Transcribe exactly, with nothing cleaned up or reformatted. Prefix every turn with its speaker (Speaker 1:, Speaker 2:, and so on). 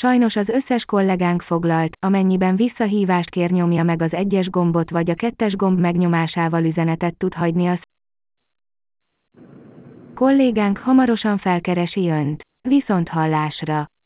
Speaker 1: Sajnos az összes kollégánk foglalt, amennyiben visszahívást kér, nyomja meg az egyes gombot vagy a kettes gomb megnyomásával üzenetet tud hagyni a kollégánk hamarosan felkeresi Önt. Viszonthallásra!